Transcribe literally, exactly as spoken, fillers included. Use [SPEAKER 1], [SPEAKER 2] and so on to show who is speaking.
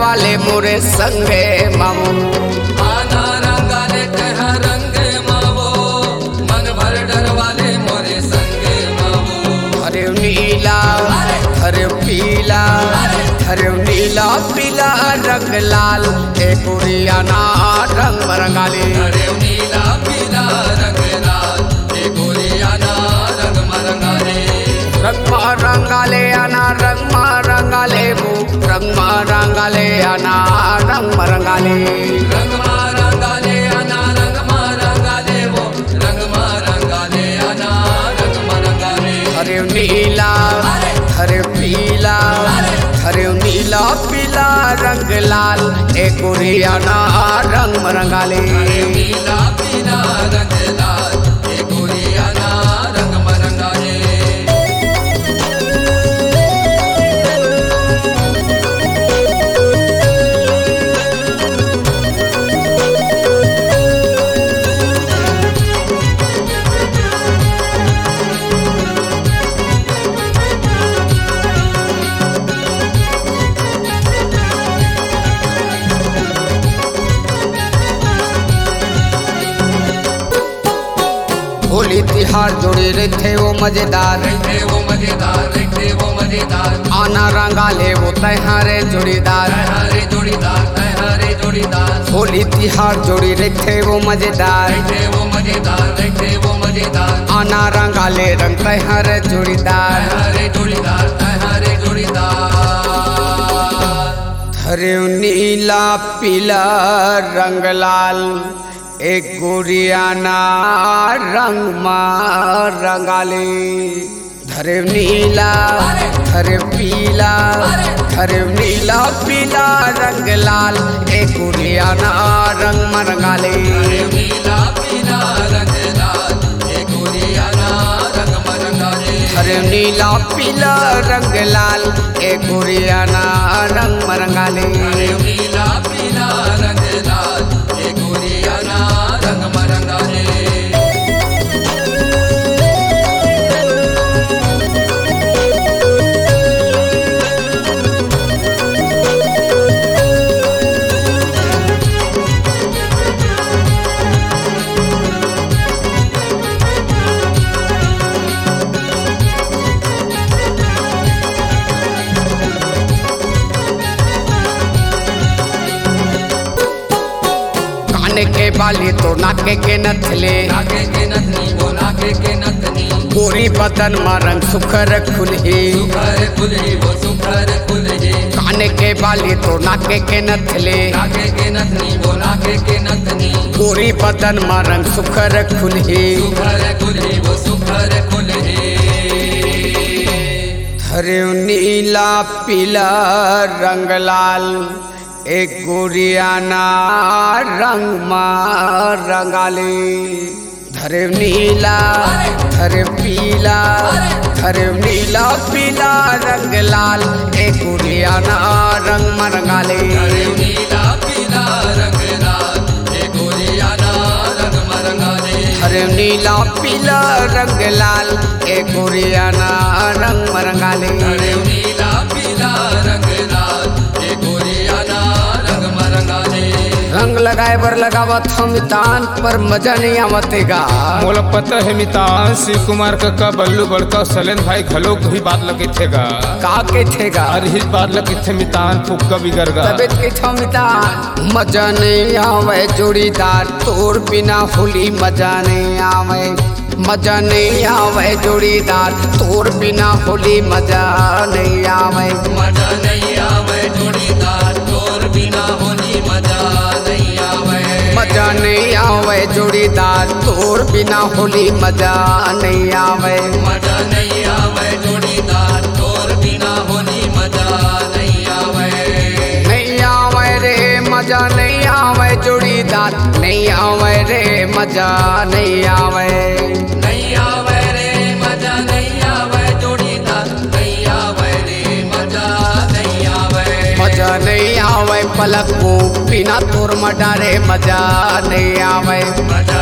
[SPEAKER 1] वाले मोरे संगे मामू
[SPEAKER 2] आना रंगाले कह रंग मावो मन भर डर वाले मोरे संगे मावो
[SPEAKER 1] हरे नीला हरे पीला हरे नीला पीला रंग लाल ए गुड़ियाना रंग मरंगाली
[SPEAKER 2] हरे नीला पीला रंग लाल ए गुड़ियाना रंग मरंगाले
[SPEAKER 1] रंग मरंगाले आना रंग मरंगाले वो रंग मरंगाले आना रंग मरंगाले
[SPEAKER 2] रंग मरंगाले आना रंग मरंगाले वो रंग मरंगाले आना रंग मरंगाले
[SPEAKER 1] हरे नीला हरे पीला हरे नीला पीला रंग लाल ए गुड़ियाना रंग मरंगाले
[SPEAKER 2] नीला पीला रंग लाल ए गुड़ियाना रंग मरंगाले
[SPEAKER 1] होली तिहार जोड़ी रहते वो मजेदार
[SPEAKER 2] रहते वो मजेदार रहते वो मजेदार
[SPEAKER 1] आना रंगाले वो तैहारे जोड़ीदार
[SPEAKER 2] हरे जोड़ीदार हरे जोड़ीदार
[SPEAKER 1] होली तिहार जोड़ी रहते वो मजेदार
[SPEAKER 2] रहते वो मजेदार रहते वो मजेदार
[SPEAKER 1] आना रंगाले रंग तैहारे जोड़ीदार
[SPEAKER 2] हरे जोड़ीदार हरे जोड़ीदार
[SPEAKER 1] हरे नीला पीला रंग लाल एक गुड़ियाना रंग मार रंगाले धरे नीला हरे पीला हरे नीला पीला रंग लाल एक गुड़ियाना रंग मरंगाले
[SPEAKER 2] नीला पीला रंग लाल ए गुड़ियाना रंग मरंगाले
[SPEAKER 1] हरे नीला पीला रंग लाल एक गुड़ियाना रंग मरंगाले
[SPEAKER 2] नीला पीला रंग लाल ए गुड़ियाना रंग मरंगाले
[SPEAKER 1] के बाली तो नाके के नथले
[SPEAKER 2] नाके के नथनी वो नाके के नथनी
[SPEAKER 1] गोरी बदन मारंग सुखर खुलही
[SPEAKER 2] सुखर खुली वो सुखर खुली
[SPEAKER 1] काने के बाली तो नाके के नथले
[SPEAKER 2] नाके के नथनी वो नाके के नथनी
[SPEAKER 1] गोरी बदन मारंग सुखर खुलही
[SPEAKER 2] सुखर खुली वो सुखर खुली
[SPEAKER 1] हरे नीला पीला रंग लाल एक गुड़ियाना रंग मार रंगाले धरे नीला हरे पीला हरे नीला पीला रंग लाल एक गुड़ियाना रंग मरंगाले
[SPEAKER 2] नीला पीला रंग लाल ए गुड़ियाना रंग मरंगाले
[SPEAKER 1] हरे नीला पीला रंग लाल एक गुड़ियाना रंग मरंगाले
[SPEAKER 2] नीला पीला रंग लाल ए गुड़ियाना रंग मरंगाले
[SPEAKER 1] रंग लगाए बर लगावत हम तान पर मजा नहीं आवतेगा
[SPEAKER 3] मोला पता है मितान शिव कुमार का बल्लू बड़का सलेन भाई घलोक भी बात लगे थेगा
[SPEAKER 1] का के थेगा
[SPEAKER 3] अरे ही बात लगे थे मितान फुक्का बिगड़गा
[SPEAKER 1] तबियत के थमिता मजा नहीं आवे जोड़ीदार तोर बिना होली मजा नहीं आवे मजा नहीं आवे जोड़ीदार तोर बिना होली मजा नहीं आवे
[SPEAKER 2] मजा नहीं आवे जोड़ीदार तोर बिना होली मजा नहीं आवे
[SPEAKER 1] मजा नहीं आवे जोड़ीदार तोर बिना होली मजा नहीं आवे
[SPEAKER 2] मजा नहीं आवे जोड़ीदार तोर बिना होली मजा नहीं आवे
[SPEAKER 1] नहीं आवे रे मजा नहीं आवे जोड़ीदार नहीं आवे रे मजा नहीं आवे
[SPEAKER 2] नहीं आवे रे मजा नहीं आवे जोड़ीदार नहीं आवे रे मजा नहीं आवे
[SPEAKER 1] मजा नहीं आवे पलक को बिना तोर मडारे मजा नहीं आवे
[SPEAKER 2] मजा